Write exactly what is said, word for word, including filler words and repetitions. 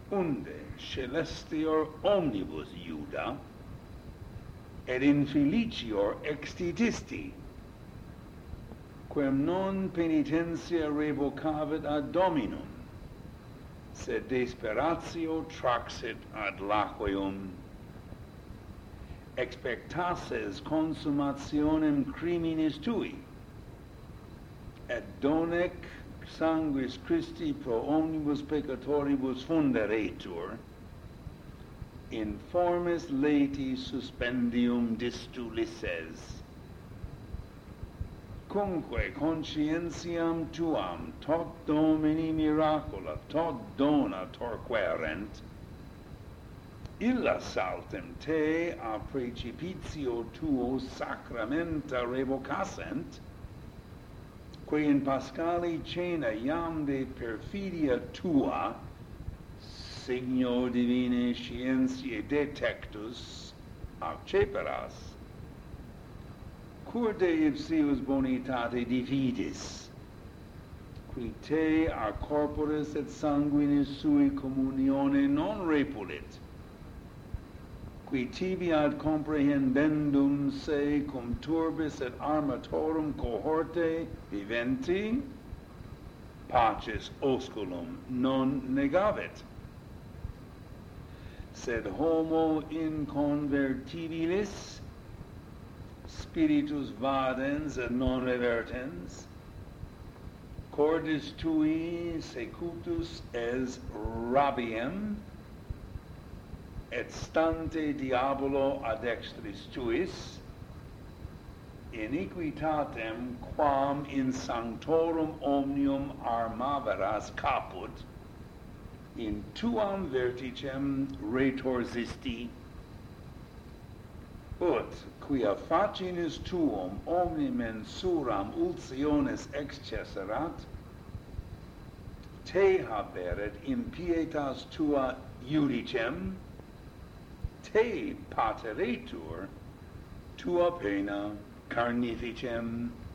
unde celestior omnibus iuda, et infelicior extitisti, quem non penitentia revocavit ad Dominum, sed desperatio traxit ad laqueum, expectasses consummationem criminis tui, et donec sanguis Christi pro omnibus peccatoribus funderetur, in formis laeti suspendium distulisses. Cumque conscientiam tuam tot Domini miracula, tot dona torquerent, illa saltem te a precipitio tuo sacramenta revocassent, que in Paschali cena iam de perfidia tua, signo divine scientiae detectus, acceperas, cur de ipsius bonitate dividis, qui te a corporis et sanguinis sui communione non repulit, qui tibi ad comprehendendum se cum turbis et armatorum cohorte viventi, pacis osculum non negavit, sed homo inconvertibilis spiritus vadens et non revertens, cordis tui secutus es rabiem, et stante diabolo ad dextris tuis, iniquitatem quam in sanctorum omnium armaveras caput, in tuam verticem retorsisti, ut quia facinis tuum omni mensuram ultiones excesserat, te haberet impietas tua iudicem, te pateretur tua pena carnificem.